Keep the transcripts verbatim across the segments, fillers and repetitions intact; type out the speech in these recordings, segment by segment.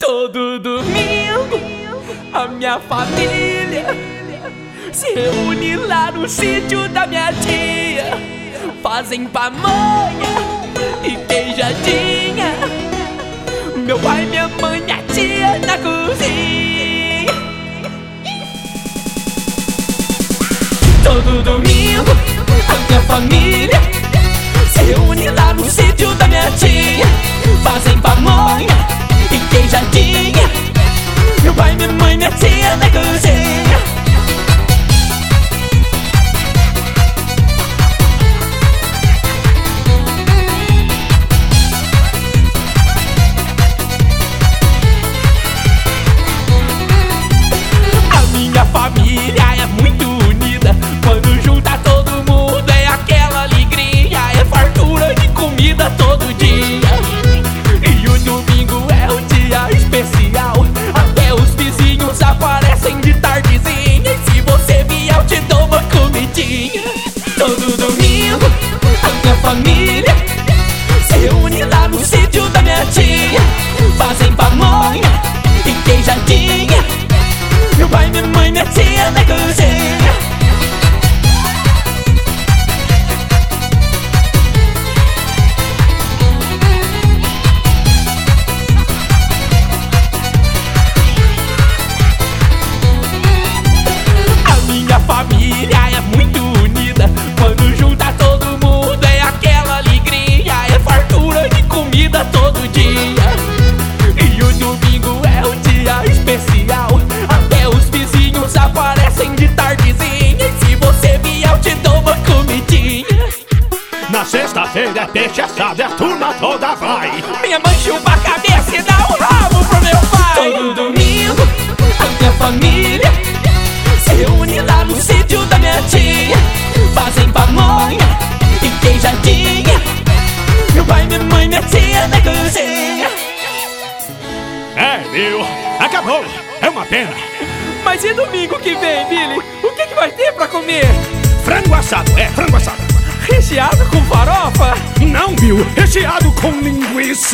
Todo domingo a minha família se reúne lá no sítio da minha tia. Fazem pamonha e queijadinha, meu pai, minha mãe e a tia na cozinha. Todo domingo a minha família se reúne lá no sítio da minha tia. Fazem pamonha e queijadinha, meu pai, minha mãe, minha tia na cozinha. A minha família é muito unida, quando junta todo mundo é aquela alegria, é fartura de comida todo dia. E o domingo é um dia especial, até os vizinhos aparecem de tardezinha, e se você vier eu te dou uma comidinha. Todo domingo a minha família se reúne lá no sítio da minha tia. Fazem pamonha e queijadinha, meu pai, minha mãe, minha tia na cozinha. A minha família é muito unida, quando junta todo mundo é aquela alegria, é fartura de comida todo dia. E o domingo é um dia especial, até os vizinhos aparecem de tardezinha, e se você vier eu te dou uma comidinha. Na sexta-feira é peixe assado, a turma toda vai. Minha mãe chupa a cabeça e dá um rabo pro meu pai. Todo domingo a minha família se reúne lá no sítio da minha tia. Fazem pamonha e queijadinha, meu pai, minha mãe, minha tia na cozinha. É, viu? Acabou. É uma pena. Mas e domingo que vem, Billy? O que que vai ter pra comer? Frango assado, é frango assado. Recheado com farofa? Não, Bill, recheado com linguiça.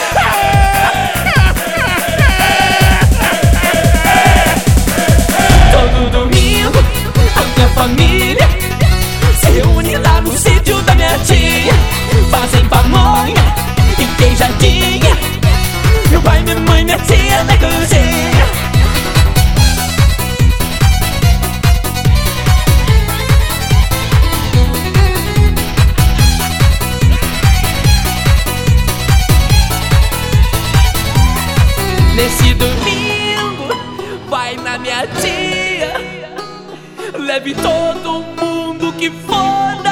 Todo domingo a minha família se reúne lá no sítio da minha tia. Fazem pamonha e queijadinha, meu pai, minha mãe, minha tia na cozinha. Nesse domingo, vai na minha tia, leve todo mundo que for